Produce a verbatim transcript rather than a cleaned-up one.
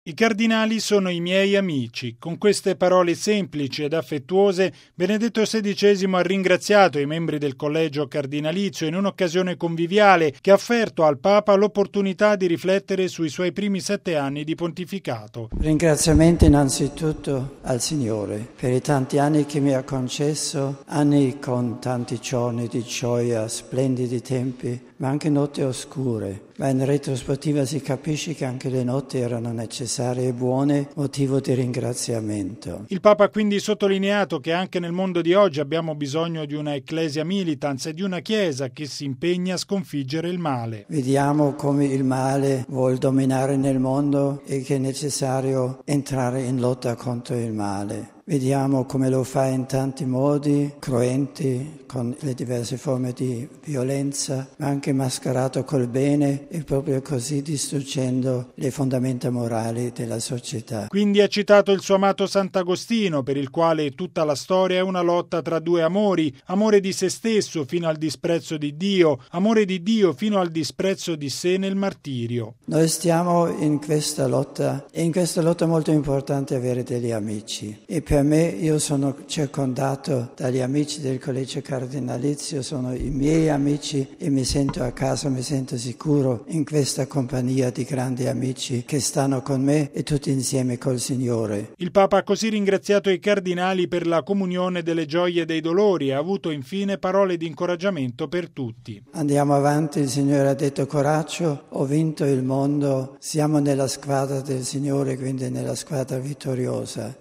I cardinali sono i miei amici. Con queste parole semplici ed affettuose, Benedetto sedicesimo ha ringraziato i membri del collegio cardinalizio in un'occasione conviviale che ha offerto al Papa l'opportunità di riflettere sui suoi primi sette anni di pontificato. Ringraziamento innanzitutto al Signore per i tanti anni che mi ha concesso, anni con tanti giorni di gioia, splendidi tempi, ma anche notti oscure. Ma in retrospettiva si capisce che anche le notti erano necessarie e buone, motivo di ringraziamento. Il Papa ha quindi sottolineato che anche nel mondo di oggi abbiamo bisogno di una ecclesia militans e di una Chiesa che si impegna a sconfiggere il male. Vediamo come il male vuol dominare nel mondo e che è necessario entrare in lotta contro il male. Vediamo come lo fa in tanti modi, cruenti, con le diverse forme di violenza, ma anche mascherato col bene e proprio così distruggendo le fondamenta morali della società. Quindi ha citato il suo amato Sant'Agostino, per il quale tutta la storia è una lotta tra due amori, amore di se stesso fino al disprezzo di Dio, amore di Dio fino al disprezzo di sé nel martirio. Noi stiamo in questa lotta e in questa lotta è molto importante avere degli amici. E per me, io sono circondato dagli amici del collegio cardinalizio, sono i miei amici e mi sento a casa, mi sento sicuro in questa compagnia di grandi amici che stanno con me e tutti insieme col Signore. Il Papa ha così ringraziato i cardinali per la comunione delle gioie e dei dolori e ha avuto infine parole di incoraggiamento per tutti. Andiamo avanti, il Signore ha detto coraggio, ho vinto il mondo, siamo nella squadra del Signore, quindi nella squadra vittoriosa.